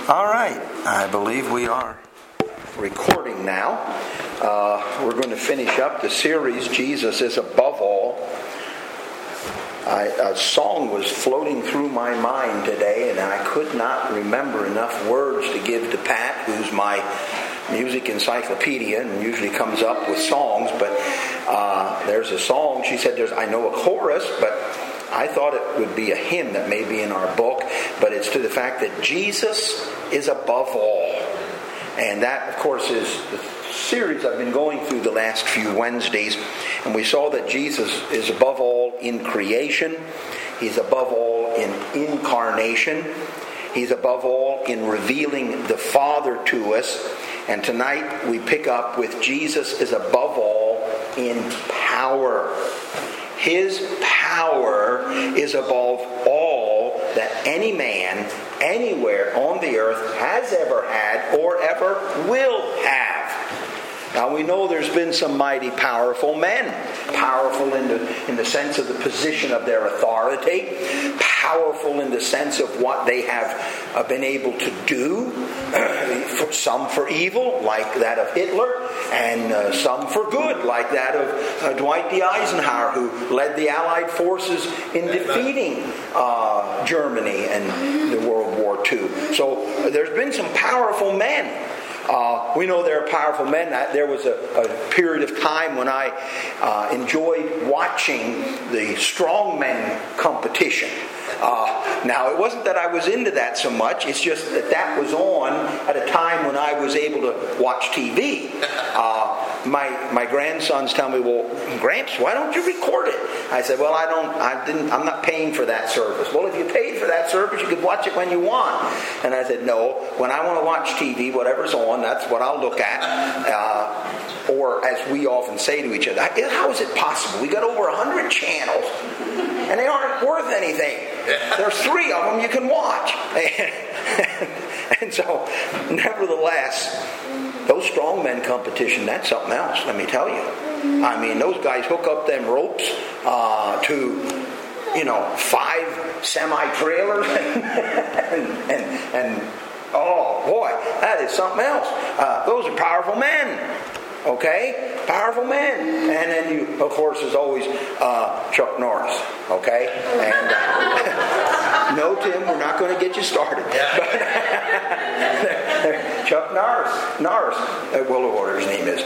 All right, I believe we are recording now. We're going to finish up the series, Jesus is Above All. A song was floating through my mind today, and I could not remember enough words to give to Pat, who's my music encyclopedia and usually comes up with songs, but there's a song. She said, I know a chorus, but I thought it would be a hymn that may be in our book, but it's to the fact that Jesus is above all. And that, of course, is the series I've been going through the last few Wednesdays. And we saw that Jesus is above all in creation. He's above all in incarnation. He's above all in revealing the Father to us. And tonight we pick up with Jesus is above all in power. His power is above all that any man anywhere on the earth has ever had or ever will have. Now we know there's been some mighty powerful men. Powerful in the sense of the position of their authority. Powerful in the sense of what they have been able to do. Some for evil, like that of Hitler, and some for good, like that of Dwight D. Eisenhower, who led the Allied forces in defeating Germany and the World War II. So there's been some powerful men. We know there are powerful men. There was a period of time when I enjoyed watching the strongmen competition. Now, it wasn't that I was into that so much. It's just that was on at a time when I was able to watch TV. My grandsons tell me, "Well, Gramps, why don't you record it?" I said, "Well, I'm not paying for that service." "Well, if you paid for that service, you could watch it when you want." And I said, "No, when I want to watch TV, whatever's on, that's what I'll look at." Or as we often say to each other, "How is it possible? We got over 100 channels, and they aren't worth anything. There's 3 of them you can watch." And so, nevertheless, those strongmen competition, that's something else, let me tell you. I mean, those guys hook up them ropes to 5 semi-trailers and oh boy, that is something else. Those are powerful men. Okay? Powerful men. And then you, of course, there's always Chuck Norris. Okay? And no, Tim, we're not going to get you started. But, Chuck Norris, whatever his name is.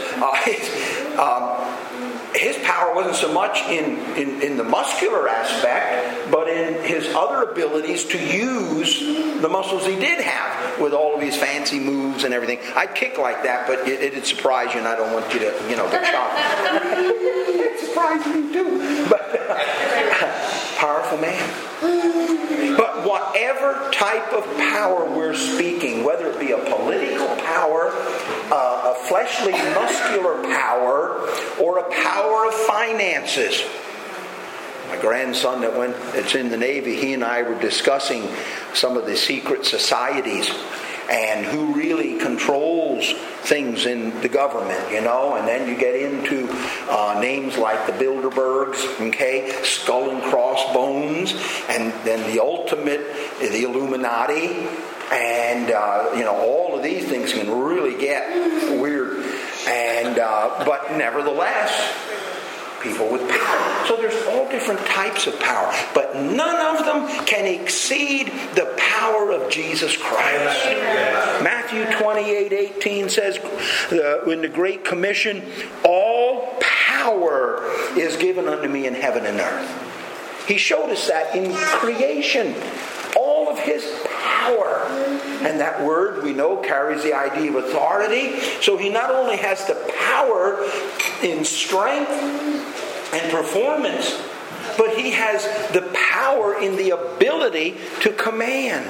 His power wasn't so much in the muscular aspect, but in his other abilities to use the muscles he did have with all of his fancy moves and everything. I'd kick like that, but it'd surprise you, and I don't want you to, get shocked. It surprised me too. But powerful man. But whatever type of power we're speaking, whether it be a political power, a fleshly, muscular power, or a power of finances. My grandson that's in the Navy, he and I were discussing some of the secret societies and who really controls things in the government, and then you get into names like the Bilderbergs, okay, Skull and Crossbones, and then the ultimate, the Illuminati, and all of these things can really get weird, and but nevertheless, people with power. So there's all different types of power, but none of them can exceed the power of Jesus Christ. Matthew 28:18 says, in the Great Commission, all power is given unto me in heaven and earth. He showed us that in creation. All of His power. And that word, we know, carries the idea of authority. So He not only has the power in strength and performance, but He has the power in the ability to command.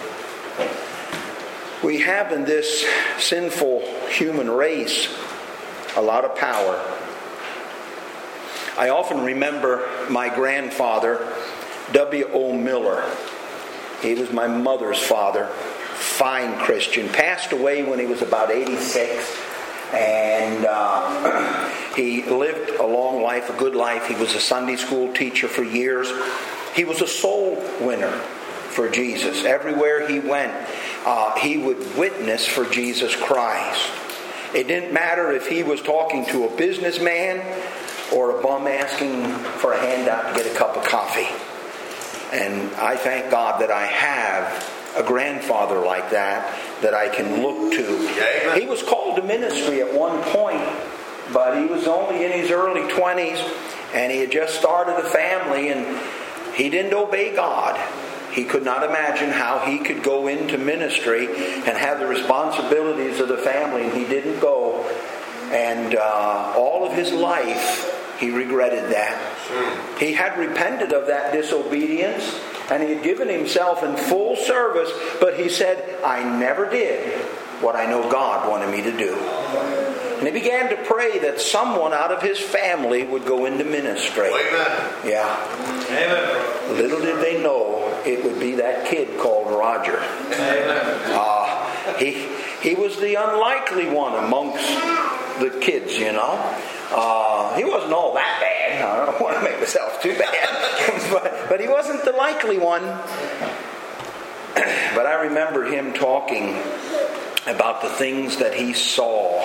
We have in this sinful human race a lot of power. I often remember my grandfather, W.O. Miller. He was my mother's father, fine Christian. Passed away when he was about 86. And he lived a long life, a good life. He was a Sunday school teacher for years. He was a soul winner for Jesus. Everywhere he went, he would witness for Jesus Christ. It didn't matter if he was talking to a businessman or a bum asking for a handout to get a cup of coffee. And I thank God that I have a grandfather like that I can look to. He was called to ministry at one point, but he was only in his early 20s, and he had just started a family, and he didn't obey God. He could not imagine how he could go into ministry and have the responsibilities of the family, and he didn't go. And all of his life, he regretted that. He had repented of that disobedience, and he had given himself in full service, but he said, I never did what I know God wanted me to do. And he began to pray that someone out of his family would go into ministry. Amen. Yeah. Amen. Little did they know it would be that kid called Roger. Amen. He was the unlikely one amongst the kids, you know. He wasn't all that bad. I don't want to make myself too bad. but he wasn't the likely one. But I remember him talking about the things that he saw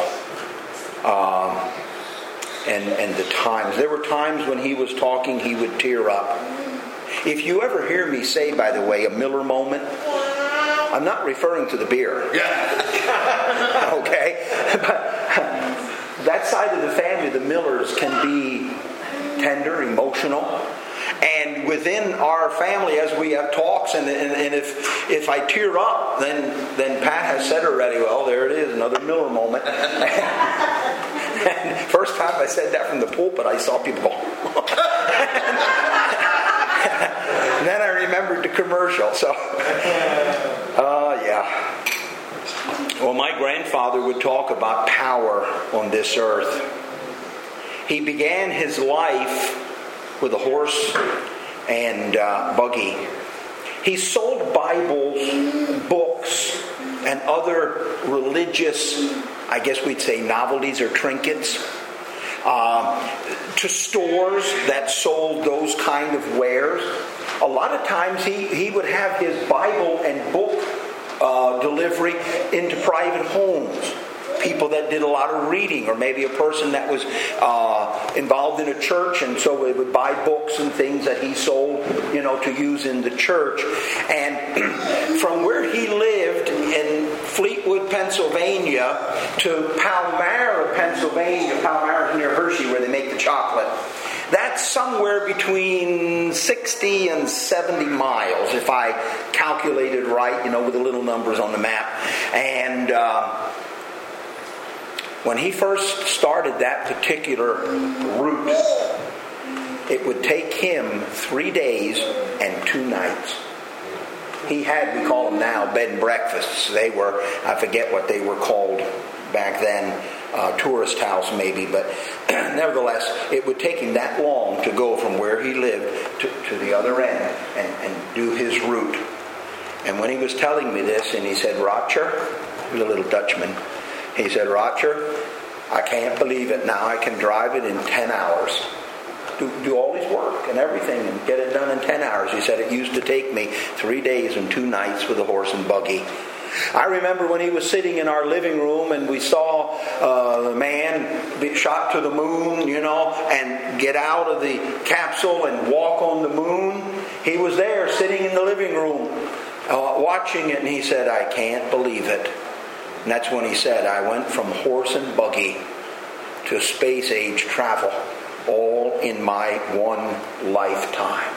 and the times. There were times when he was talking, he would tear up. If you ever hear me say, by the way, a Miller moment, I'm not referring to the beer. Yeah. Okay? But that side of the family, the Millers, can be tender, emotional. And within our family, as we have talks, and if I tear up, then Pat has said already, well, there it is, another Miller moment. And first time I said that from the pulpit, I saw people go. And then I remembered the commercial. So, yeah. Well, my grandfather would talk about power on this earth. He began his life with a horse and buggy. He sold Bibles, books, and other religious, I guess we'd say novelties or trinkets, to stores that sold those kind of wares. A lot of times he would have his Bible and book delivery into private homes. People that did a lot of reading, or maybe a person that was involved in a church, and so they would buy books and things that he sold, to use in the church. And from where he lived in Fleetwood, Pennsylvania, to Palmyra, Pennsylvania. Palmyra is near Hershey, where they make the chocolate. That's somewhere between 60 and 70 miles, if I calculated right, with the little numbers on the map. And when he first started that particular route, it would take him 3 days and 2 nights. He had, we call them now, bed and breakfasts. They were, I forget what they were called back then, tourist house maybe, but nevertheless, it would take him that long to go from where he lived to the other end and do his route. And when he was telling me this, and he said, Roger, he was a little Dutchman, he said, Roger, I can't believe it now. I can drive it in 10 hours. Do all his work and everything and get it done in 10 hours. He said it used to take me 3 days and 2 nights with a horse and buggy. I remember when he was sitting in our living room and we saw the man be shot to the moon, and get out of the capsule and walk on the moon. He was there sitting in the living room watching it, and he said, I can't believe it. And that's when he said, I went from horse and buggy to space age travel, all in my one lifetime.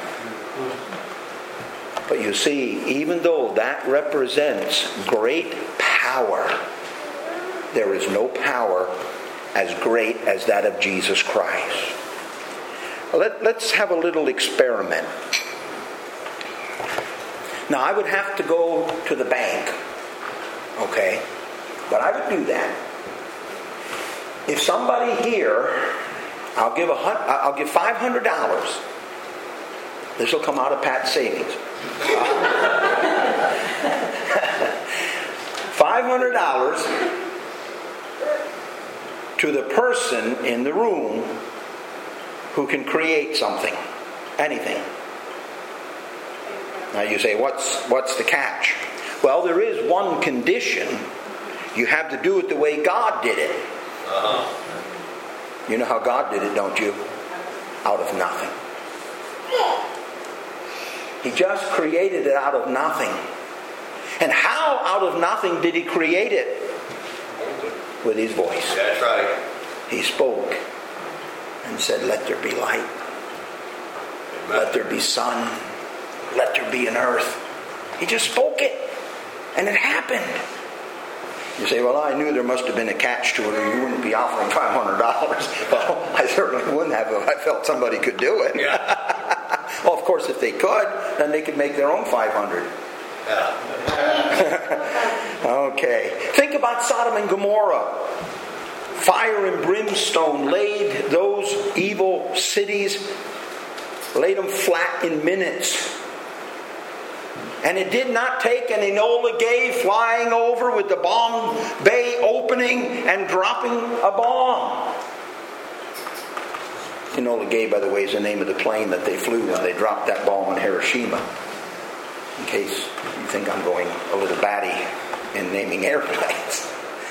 But you see, even though that represents great power, there is no power as great as that of Jesus Christ. Let's have a little experiment. Now, I would have to go to the bank, okay? But I would do that. If somebody here, I'll give $500. This will come out of Pat's savings. $500 to the person in the room who can create something, anything. Now you say, what's the catch? Well, there is one condition. You have to do it the way God did it. You know how God did it, don't you? Out of nothing. He just created it out of nothing. And how out of nothing did He create it? With His voice. That's right. He spoke and said, "Let there be light. Amen. Let there be sun. Let there be an earth." He just spoke it. And it happened. You say, "Well, I knew there must have been a catch to it, or you wouldn't be offering $500. Well, I certainly wouldn't have if I felt somebody could do it. Yeah. Well, of course, if they could, then they could make their own 500. Yeah. Okay. Think about Sodom and Gomorrah. Fire and brimstone laid those evil cities, laid them flat in minutes. And it did not take an Enola Gay flying over with the bomb bay opening and dropping a bomb. Enola Gay, by the way, is the name of the plane that they flew when they dropped that bomb in Hiroshima. In case you think I'm going a little batty in naming airplanes.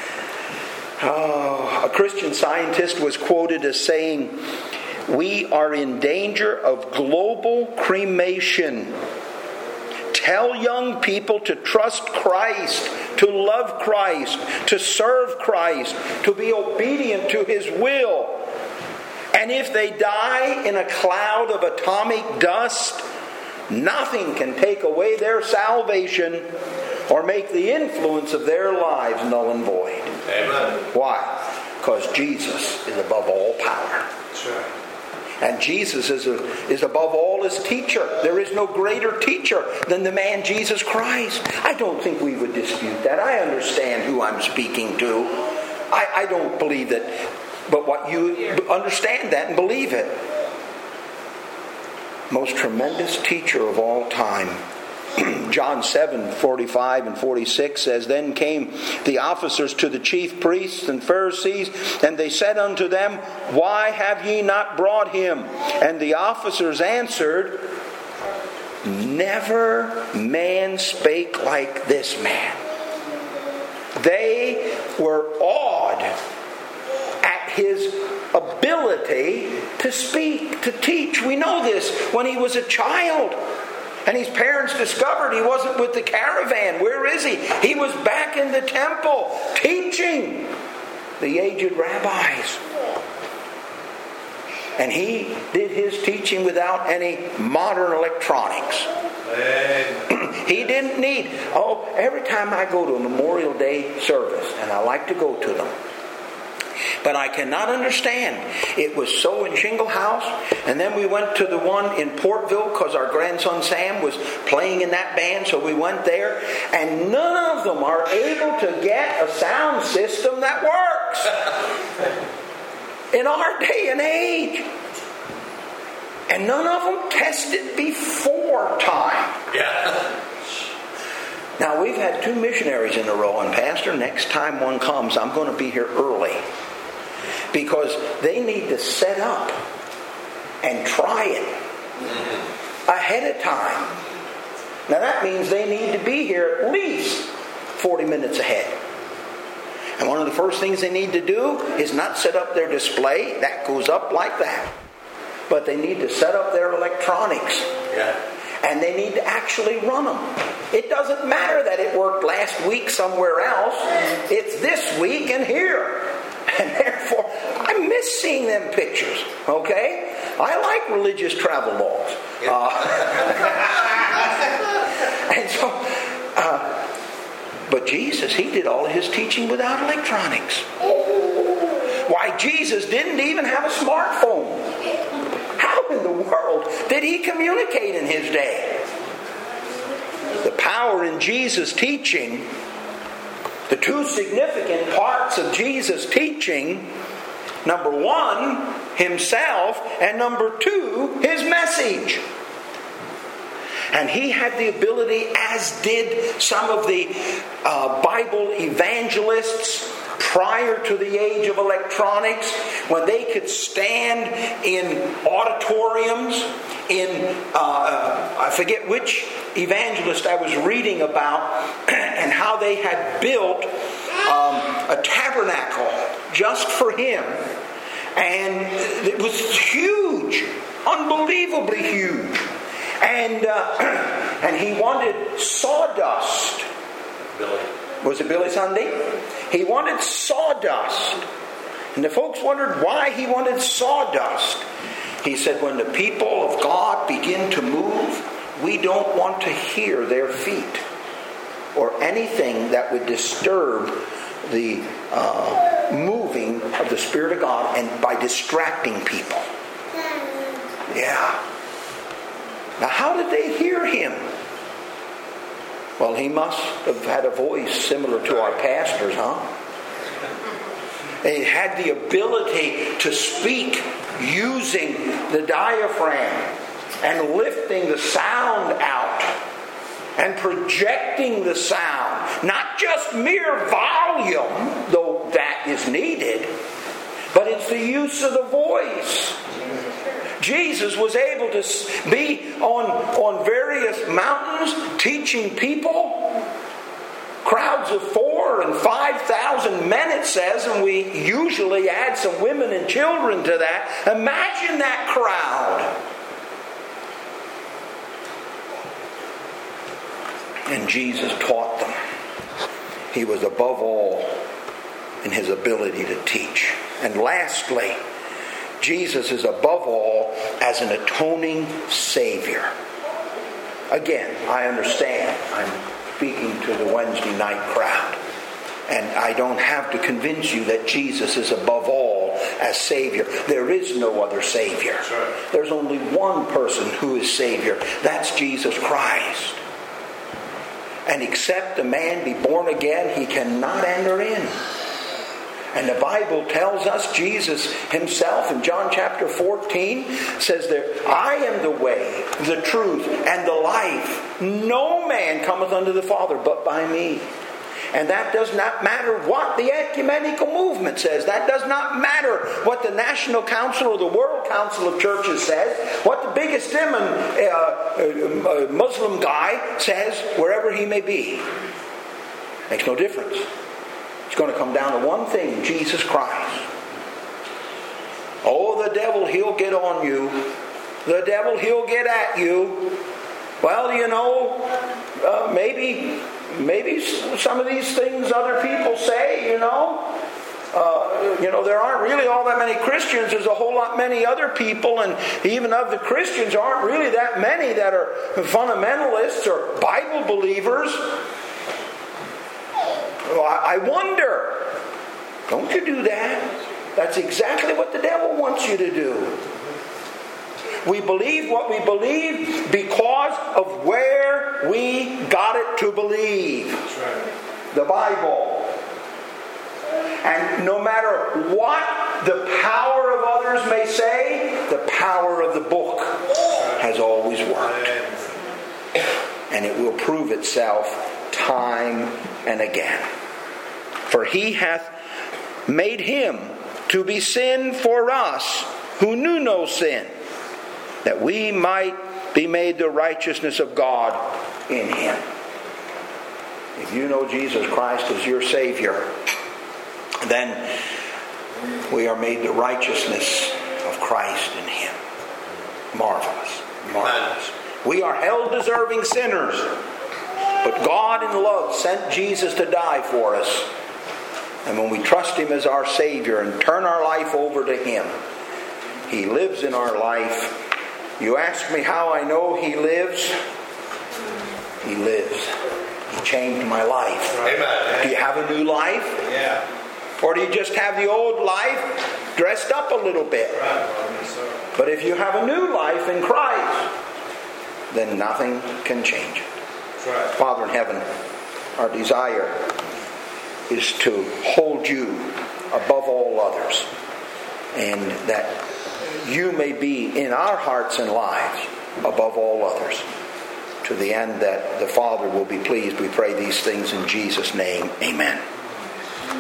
A Christian scientist was quoted as saying, "We are in danger of global cremation. Tell young people to trust Christ, to love Christ, to serve Christ, to be obedient to His will. And if they die in a cloud of atomic dust, nothing can take away their salvation or make the influence of their lives null and void." Amen. Why? Because Jesus is above all power. That's right. And Jesus is above all as teacher. There is no greater teacher than the man Jesus Christ. I don't think we would dispute that. I understand who I'm speaking to. I don't believe that. But what you understand that and believe it. Most tremendous teacher of all time. John 7:45 and 46 says, "Then came the officers to the chief priests and Pharisees, and they said unto them, Why have ye not brought him? And the officers answered, Never man spake like this man." They were awed at his ability to speak, to teach. We know this when he was a child. And his parents discovered he wasn't with the caravan. Where is he? He was back in the temple teaching the aged rabbis. And he did his teaching without any modern electronics. He didn't need, every time I go to a Memorial Day service, and I like to go to them, but I cannot understand. It was so in Shingle House, and then we went to the one in Portville because our grandson Sam was playing in that band, so we went there, and none of them are able to get a sound system that works in our day and age. And none of them tested before time. Yeah. Now, we've had 2 missionaries in a row, and Pastor, next time one comes, I'm going to be here early. Because they need to set up and try it ahead of time. Now, that means they need to be here at least 40 minutes ahead. And one of the first things they need to do is not set up their display. That goes up like that. But they need to set up their electronics. Yeah. And they need to actually run them. It doesn't matter that it worked last week somewhere else. It's this week and here. And therefore, I miss seeing them pictures. Okay? I like religious travel logs. And so, but Jesus, He did all of His teaching without electronics. Why, Jesus didn't even have a smartphone. How in the world did He communicate in His day? The power in Jesus' teaching, the 2 significant parts of Jesus' teaching, number 1, Himself, and number 2, His message. And He had the ability, as did some of the Bible evangelists prior to the age of electronics, when they could stand in auditoriums in, I forget which evangelist I was reading about, and how they had built a tabernacle just for him. And it was huge, unbelievably huge. And he wanted sawdust. Billy. Was it Billy Sunday? He wanted sawdust. And the folks wondered why he wanted sawdust. He said, when the people of God begin to move, we don't want to hear their feet or anything that would disturb the moving of the Spirit of God, and by distracting people. Yeah. Now, how did they hear him? Well, he must have had a voice similar to our pastors, huh? He had the ability to speak using the diaphragm and lifting the sound out and projecting the sound. Not just mere volume, though that is needed, but it's the use of the voice. Jesus was able to be on various mountains teaching people. Crowds of 4,000 and 5,000 men, it says, and we usually add some women and children to that. Imagine that crowd. And Jesus taught them. He was above all in his ability to teach. And lastly, Jesus is above all as an atoning Savior. Again, I understand. I'm speaking to the Wednesday night crowd. And I don't have to convince you that Jesus is above all as Savior. There is no other Savior. There's only one person who is Savior. That's Jesus Christ. And except a man be born again, he cannot enter in. And the Bible tells us, Jesus himself in John chapter 14 says that I am the way, the truth, and the life. No man cometh unto the Father but by me. And that does not matter what the ecumenical movement says. That does not matter what the National Council or the World Council of Churches says. What the biggest Muslim guy says, wherever he may be. Makes no difference. It's going to come down to one thing, Jesus Christ. Oh, the devil, he'll get on you. The devil, he'll get at you. Well, you know, maybe some of these things other people say, you know, there aren't really all that many Christians. There's a whole lot many other people, and even of the Christians, aren't really that many that are fundamentalists or Bible believers. I wonder. Don't you do that. That's exactly what the devil wants you to do. We believe what we believe because of where we got it to believe. That's right. The Bible. And no matter what the power of others may say, the power of the book has always worked. And it will prove itself time and again. For he hath made him to be sin for us who knew no sin, that we might be made the righteousness of God in him. If you know Jesus Christ as your Savior, then we are made the righteousness of Christ in him. Marvelous. Marvelous. We are held deserving sinners, but God in love sent Jesus to die for us. And when we trust him as our Savior and turn our life over to him, he lives in our life. You ask me how I know he lives? He lives. He changed my life. Amen. Do you have a new life? Yeah. Or do you just have the old life dressed up a little bit? But if you have a new life in Christ, then nothing can change it. Right. Father in heaven, our desire is to hold you above all others, and that you may be in our hearts and lives above all others, to the end that the Father will be pleased. We pray these things in Jesus' name. Amen.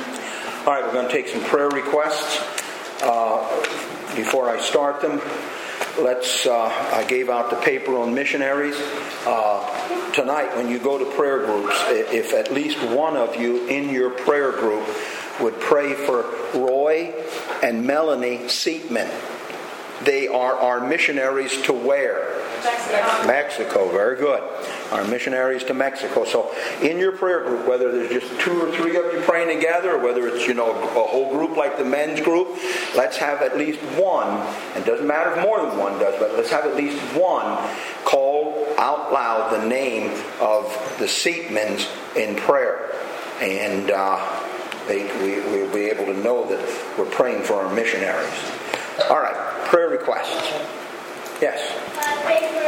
All right, we're going to take some prayer requests before I start them. I gave out the paper on missionaries. Tonight, when you go to prayer groups, if at least one of you in your prayer group would pray for Roy and Melanie Seatman. They are our missionaries to where? Mexico. Very good. Our missionaries to Mexico. So in your prayer group, whether there's just 2 or 3 of you praying together, or whether it's a whole group like the men's group, let's have at least one. It doesn't matter if more than one does, but let's have at least one call out loud the name of the Seatmans in prayer, and we'll be able to know that we're praying for our missionaries. All right, prayer requests. Yes. Pray for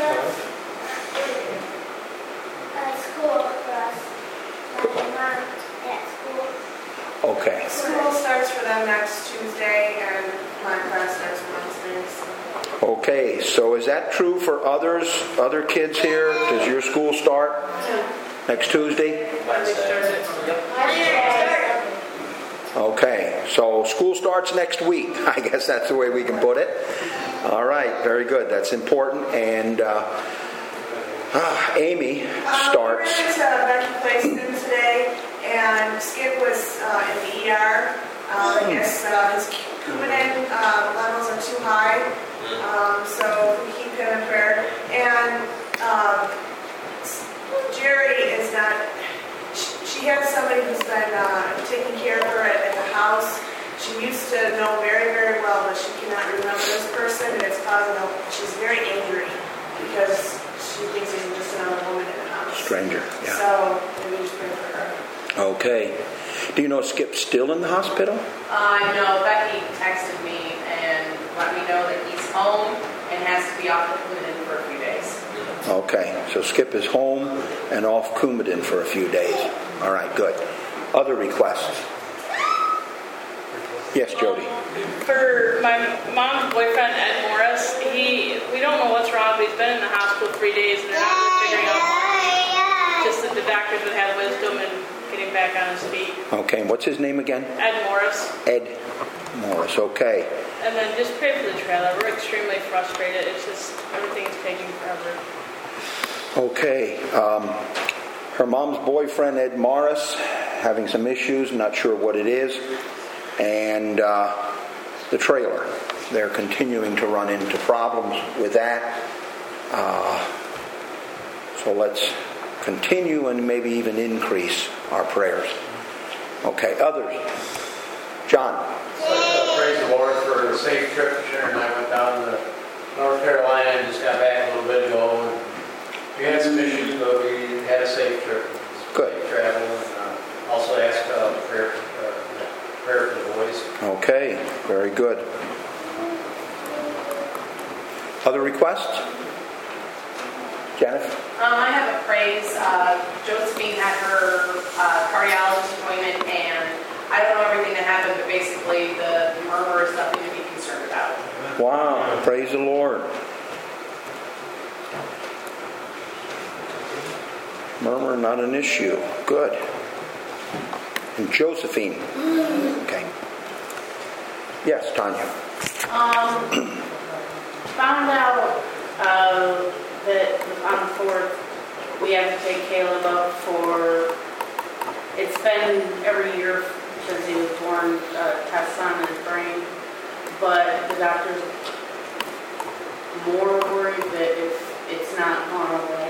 us school for us. My mom at school. Okay. School starts for them next Tuesday, and my class starts Wednesday. Okay, so is that true for other kids here? Does your school start next Tuesday? Okay, so school starts next week. I guess that's the way we can put it. All right, very good. That's important. And Amy starts. We went to Becky Plaiston today, and Skip was in the ER. I guess his Coumadin levels are too high, so we keep him in prayer. And Jerry is not. She has somebody who's been taking care of her at the house. She used to know very, very well, but she cannot remember this person, and it's causing her. She's very angry because she thinks he's just another woman in the house. Stranger, yeah. So we just pray for her. Okay. Do you know Skip's still in the hospital? No, Becky texted me and let me know that he's home and has to be off the Coumadin for a few days. Okay, so Skip is home and off Coumadin for a few days. All right, good. Other requests? Yes, Jody. For my mom's boyfriend, Ed Morris, we don't know what's wrong, but he's been in the hospital 3 days and they're not really figuring out why. Just that the doctors would have wisdom in getting back on his feet. Okay, and what's his name again? Ed Morris. Ed Morris, okay. And then just pray for the trailer. We're extremely frustrated. It's just, everything's taking forever. Okay. Her mom's boyfriend, Ed Morris, having some issues, not sure what it is. And the trailer. They're continuing to run into problems with that. So let's continue and maybe even increase our prayers. Okay, others. John. Praise the Lord for a safe trip. Sharon and I went down to North Carolina and just got back a little bit ago. And we had some issues, but we had a safe trip. Good. Safe travel, and also ask prayer for the boys. Okay, very good. Other requests? Janet? I have a praise. Josephine had her cardiologist appointment, and I don't know everything that happened, but basically the murmur is nothing to be concerned about. Wow, praise the Lord. Murmur, not an issue. Good. And Josephine. Okay. Yes, Tanya. Found out that on the 4th we have to take Caleb up for, it's been every year since he was born, tests on his brain, but the doctor's more worried that if it's not gone away,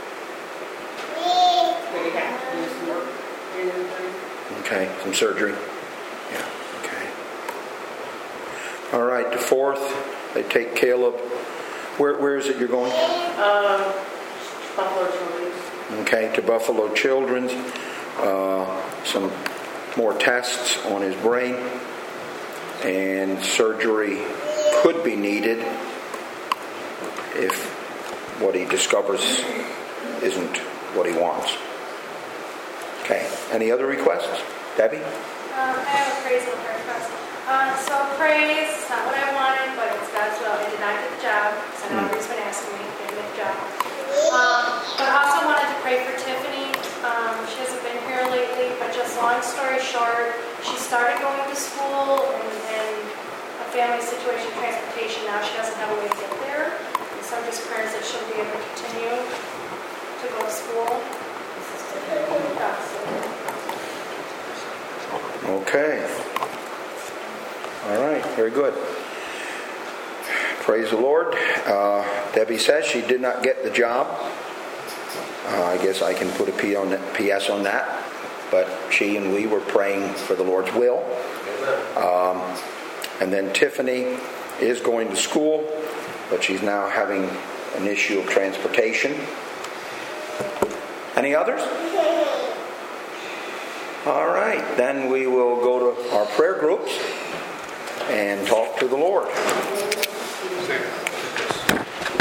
that he has to do some work in his brain. Okay, some surgery. Yeah, okay. All right, the 4th, they take Caleb. Where is it you're going? Buffalo Children's. Okay, to Buffalo Children's. Some more tests on his brain. And surgery could be needed if what he discovers isn't what he wants. Okay, any other requests? Debbie? I have a praise and a prayer request. So praise, it's not what I wanted, but it's God's will. I did not get the job, so I know everybody's been asking me to get the job. But I also wanted to pray for Tiffany. She hasn't been here lately, but just long story short, she started going to school, and a family situation, transportation. Now she doesn't have a way to get there. And so just prayers that she'll be able to continue to go to school. Okay. All right, very good. Praise the Lord. Debbie says she did not get the job. I guess I can put a PS on that. But she and we were praying for the Lord's will. And then Tiffany is going to school, but she's now having an issue of transportation. Any others? All right, then we will go to our prayer groups and talk to the Lord.